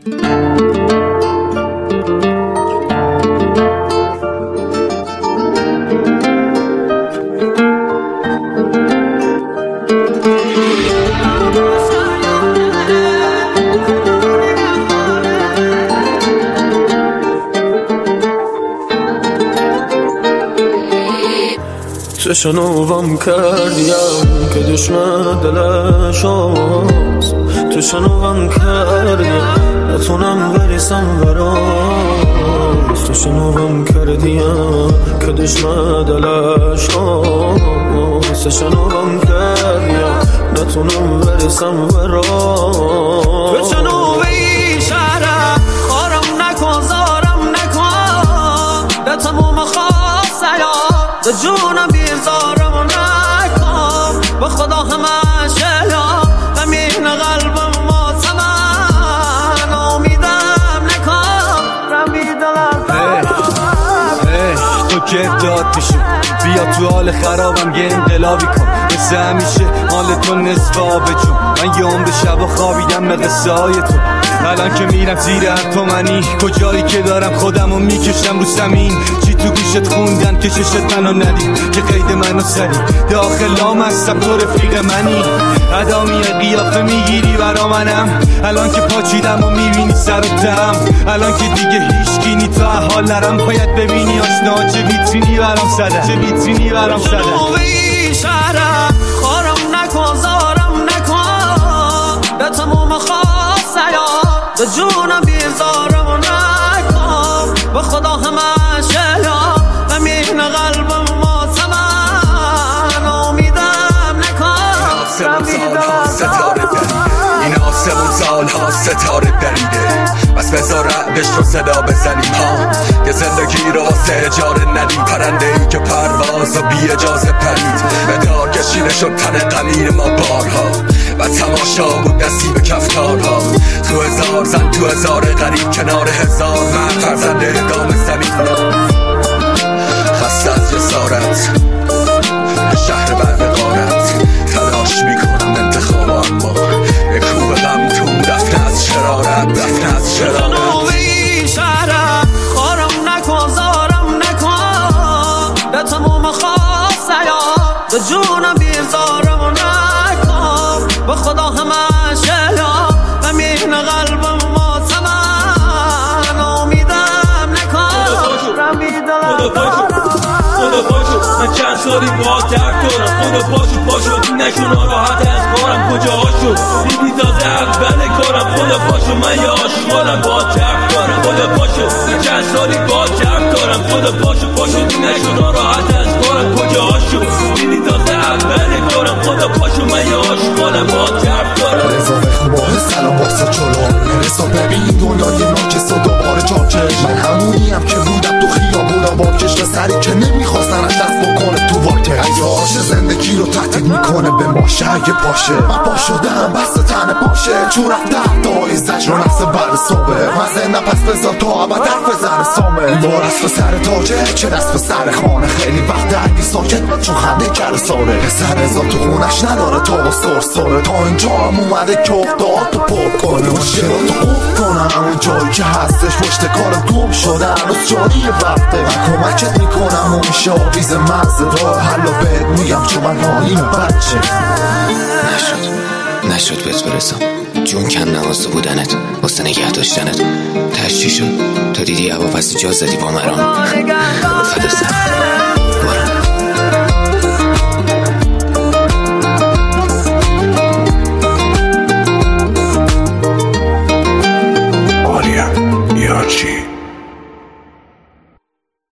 شنوام کردیم که دشمن دلش هست، تو شنوام کردیم نتونم بریسم براست، تو شنوام کردیم که دشمن دلش هست، شنوام کردیم نتونم بریسم براست، تو شنوی شهرم خارم نکن زارم نکن به تموم خواسته به جونم بیزارم نکن به خدا همش الهام همین قلبم ماتمن امیدم نکن رمیدم تو که داد میشی بیا تو حال خرابم یه انقلابی کن مثل همیشه حال تو نصف آب جون من یه عمر شب و خوابیدم به قصه های تو الان که میرم زیر هر تومنی کجایی که دارم خودمو میکشم رو زمین چی تو گوشت خوندن که ششت منو ندید که قید منو سری داخلام هستم تو رفیق منی ادامی قیافه میگیری برا منم الان که پاچیدم و میبینی سر و تم الان که دیگه هیچکی نی تو حال نرم باید ببینی آشنا چه ویترینی برام زده چه ویترینی برام زده شهرم خارم نکن زارم نکن به تموم خواسته به جونم بیزارم نکن به خدا همش الهام همین قلبم ماتمن امیدم نکن این آسمون سالها ستاره دریده بس بذار رعبش رو صدا بزنیم ها یه زندگی رو واسه اجاره ندیم پرنده ای که پرواز و بی اجازه پرید به دار کشیده شد تن غمین ما بارها و تماشا بود نصیب کفتارها تو هزار زن تو هزار غریب کنار هزار من فرزند ادام زمین خسته از جسارت به شهر برقارت تلاش میکنم انتخاب اما یک کوب غم تو دفنه از شرارت دفنه از شرارت شهرم خارم نکن زارم نکن به تموم خواسته به جونم بیزارم نکن به خدا همش الهام همین قلبم ماتمن امیدم نکن خدا پاشو من چند سالی با درد دارم خدا پاشو نشون راحت از کارم کجا هاشو دیدی تازه اول کارم خدا پاشو من یه آشغالم با درد دارم خدا پاشو من چند سالی با درد دارم خدا پاشو نشون راحت از کارم کجا هاشو دیدی تازه اول کارم خدا پاشو من یه آشغالم با درد دارم رضا بخواه سلام واسه چلو رضا ببین دنیای ناکس و دوباره جاکش من همونیم که بودم تو خیابونم با کشت سری که نمیخواستن از دست بکنه تو واکش اگه عاشق زندگی رو تهدید میکنه به ماشه اگه پاشه من پا شدم بست تن پاشه چون رفتم دایی زجر و نفس بر صبح من زنده پس بذار تا ابد حرف زن سامه بار اسب سر تاجه چه دست به سر خانه خیلی وقت درگی ساکت چون خنده کل ساره پسر رضا تو خونش نداره تا با سرساره تا اینجا هم اومده که افتاد تو پر کنه مشکلات تو خوب کنم همون جایی که هستش پشت کارم گم شده هنوز جاری وقته من کمکت میکنم و میشه آویز مغزه راه حلو بهت میگم چون من حالیم بچه نشد بهت برسم جون کن نوازده بودنت واسه نگه داشتنت تشتی شد تا دیدی هوا پس جا زدی با مرام فدا سر